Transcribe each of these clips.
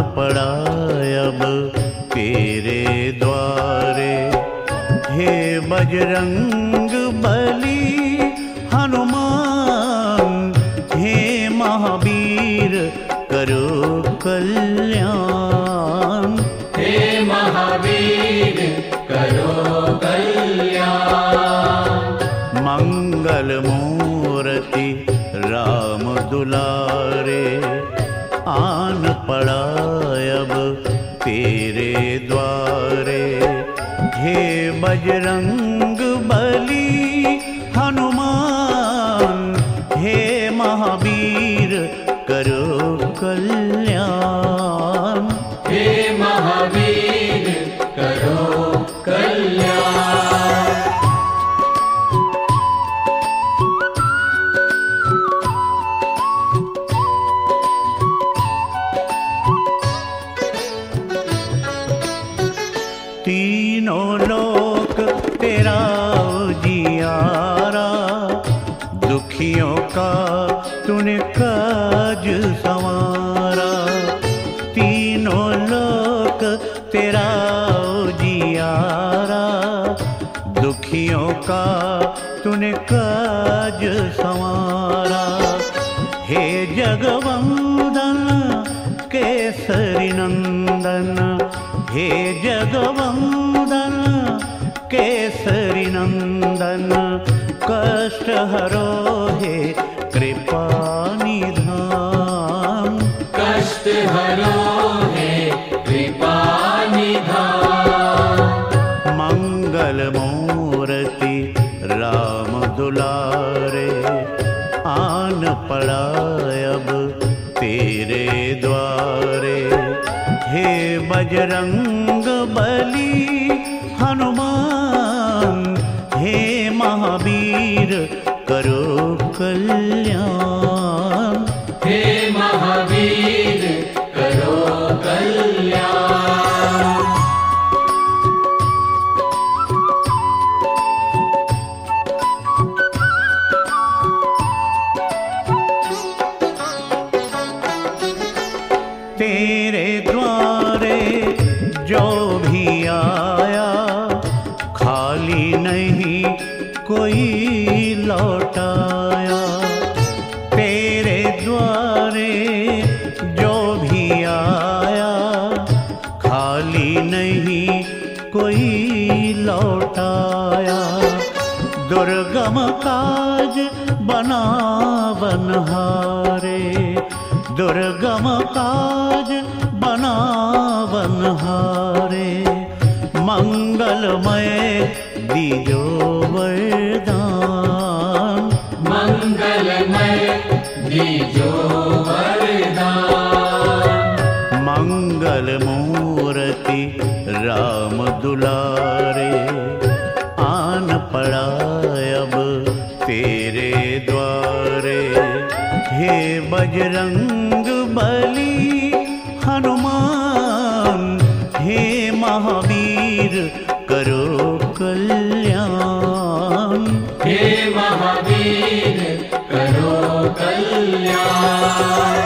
पड़ा अब तेरे द्वारे। हे बजरंग बली हनुमान, हे महावीर करो कल्याण। हे महावीर करो कल्याण। मंगल मूर्ति राम दुलारे, आन पड़ा अब तेरे द्वारे। हे बजरंग बली हनुमान, हे महावीर करो कल्याण। हे महावीर करो कल्याण। तीनों लोक तेरा उजियारा, दुखियों का तूने काज संवारा। तीनों लोक तेरा उजियारा, दुखियों का तूने काज संवारा। हे जगवंदन केसरी नंदन, हे जगवंदन केसरी नंदन, कष्ट हरो हे कृपा निधान। कष्ट हरो हे कृपा निधान। मंगल मूर्ति राम दुलारे, आन पड़ा अब तेरे द्वारे। हे बजरंग बली हनुमान, हे महावीर करो कल्याण। हे महावीर करो कल्याण। तेरे द्वारे जो भी आया, खाली नहीं कोई लौटाया। तेरे द्वारे जो भी आया, खाली नहीं कोई लौटाया। दुर्गम काज बना बनहारे, दुर्गम काज बना बनहारे। मंगलमय दीजो वरदान, मंगलमय दीजो वरदान। मंगल मूर्ति राम दुलारे, आन पड़ा अब तेरे द्वारे। हे बजरंग बली हनुमान, हे महावीर करो कल्याण। हे महावीर करो कल्याण।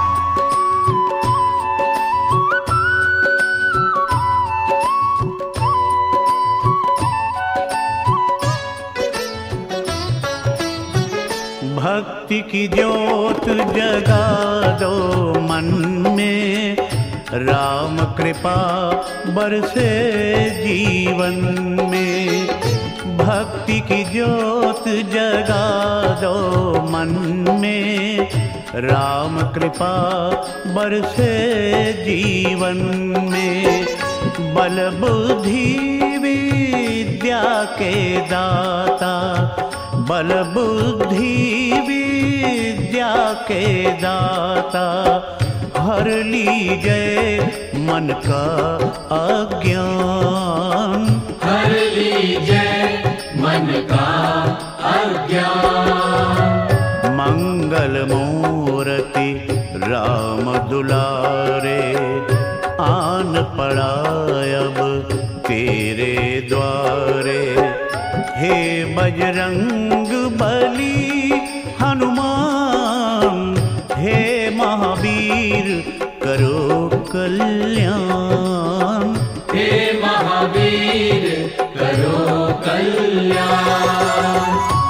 भक्ति की ज्योत जगा दो मन में, राम कृपा बरसे जीवन में। भक्ति की ज्योत जगा दो मन में, राम कृपा बरसे जीवन में। बल बुद्धि विद्या के दाता, बल बुद्धि विद्या के दाता, हर लीजिए मन का अज्ञान। हर लीजिए मन का अज्ञान। मंगल मूर्ति राम दुलारे, आन पड़ा अब तेरे द्वारे। हे बजरंग बली हनुमान, हे महावीर करो कल्याण। हे महावीर करो कल्याण।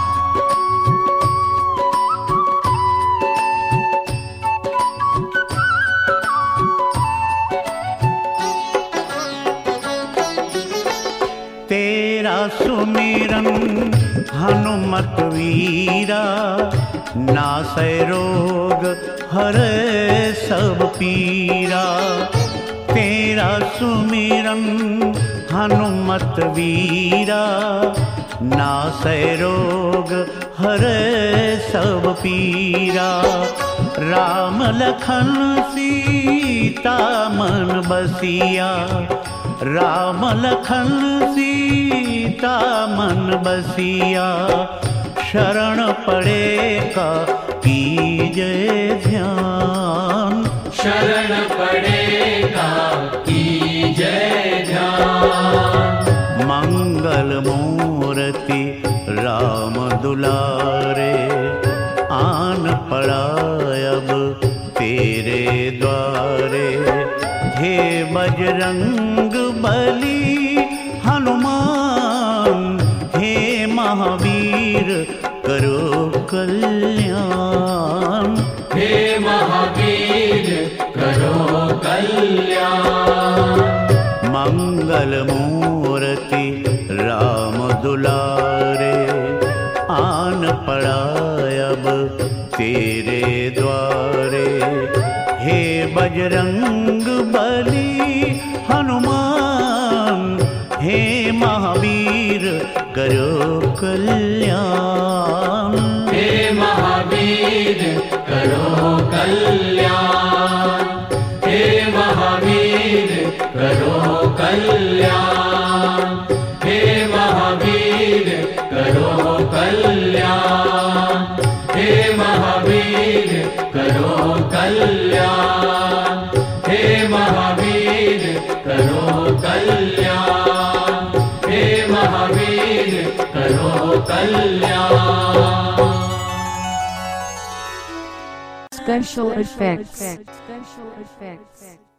तेरा सुमिरन हनुमत वीरा, नासै रोग हरै सब पीरा। तेरा सुमिरन हनुमत वीरा, नासै रोग हरै सब पीरा। राम लखन सीता मन बसिया, राम लखन सीता मन बसिया। शरण पड़े का कीजय ध्यान, शरण पड़े का कीजय ध्यान। मंगल मूर्ति राम दुलारे, आन पड़ा अब तेरे द्वारे। हे बजरंग बली हनुमान, हे महावीर करो कल्याण। हे महावीर करो कल्याण। मंगल मूर्ति राम दुलारे, आन पड़ा अब तेरे द्वारे। हे बजरंग बली हनुमान, हे महावीर करो कल्याण। हे महावीर करो कल्याण। हे महावीर करो कल्याण। हे महावीर करो कल्याण। हे महावीर करो कल्याण। हे महावीर करो कल्याण। हे महावीर करो कल्याण। Special effects.